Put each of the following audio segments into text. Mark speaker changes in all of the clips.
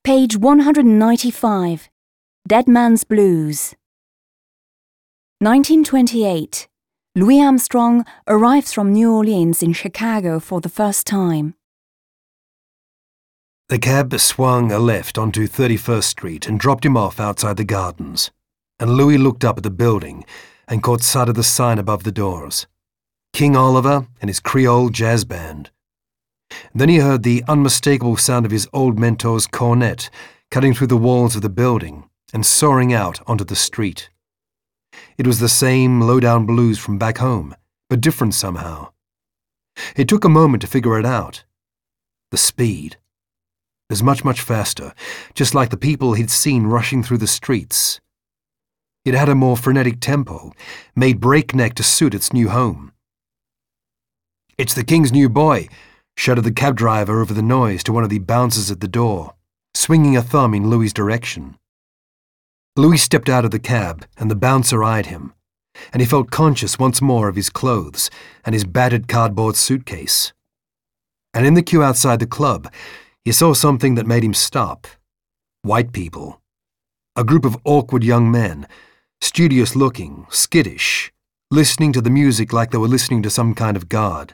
Speaker 1: Page 195. Dead Man's Blues. 1928. Louis Armstrong arrives from New Orleans in Chicago for the first time.
Speaker 2: The cab swung a left onto 31st Street and dropped him off outside the gardens, and Louis looked up at the building and caught sight of the sign above the doors. King Oliver and his Creole jazz band. Then he heard the unmistakable sound of his old mentor's cornet cutting through the walls of the building and soaring out onto the street. It was the same low-down blues from back home, but different somehow. It took a moment to figure it out. The speed. It was much, much faster, just like the people he'd seen rushing through the streets. It had a more frenetic tempo, made breakneck to suit its new home. "It's the King's new boy," shouted the cab driver over the noise to one of the bouncers at the door, swinging a thumb in Louis's direction. Louis stepped out of the cab, and the bouncer eyed him, and he felt conscious once more of his clothes and his battered cardboard suitcase. And in the queue outside the club, he saw something that made him stop. White people. A group of awkward young men, studious-looking, skittish, listening to the music like they were listening to some kind of god.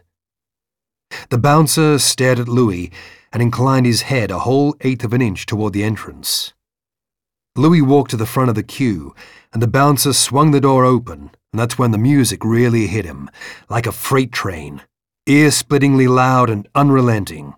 Speaker 2: The bouncer stared at Louis and inclined his head a whole eighth of an inch toward the entrance. Louis walked to the front of the queue, and the bouncer swung the door open, and that's when the music really hit him, like a freight train, ear-splittingly loud and unrelenting.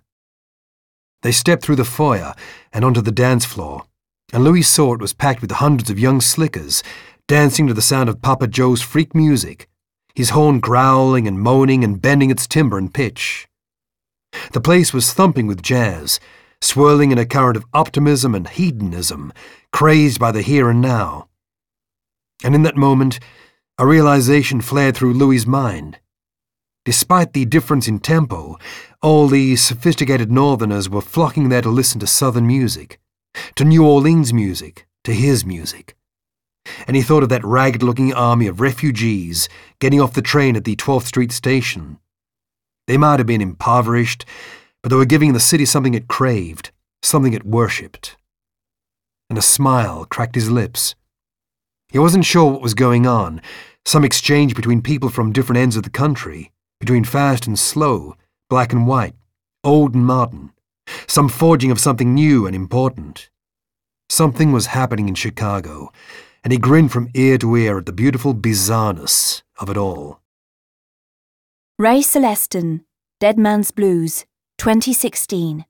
Speaker 2: They stepped through the foyer and onto the dance floor, and Louis saw it was packed with hundreds of young slickers dancing to the sound of Papa Joe's freak music, his horn growling and moaning and bending its timbre and pitch. The place was thumping with jazz, swirling in a current of optimism and hedonism, crazed by the here and now. And in that moment, a realization flared through Louis's mind. Despite the difference in tempo, all these sophisticated northerners were flocking there to listen to Southern music, to New Orleans music, to his music. And he thought of that ragged-looking army of refugees getting off the train at the 12th Street station. They might have been impoverished, but they were giving the city something it craved, something it worshipped. And a smile cracked his lips. He wasn't sure what was going on, some exchange between people from different ends of the country, between fast and slow, black and white, old and modern, some forging of something new and important. Something was happening in Chicago, and he grinned from ear to ear at the beautiful bizarreness of it all.
Speaker 1: Ray Celestin, Dead Man's Blues, 2016.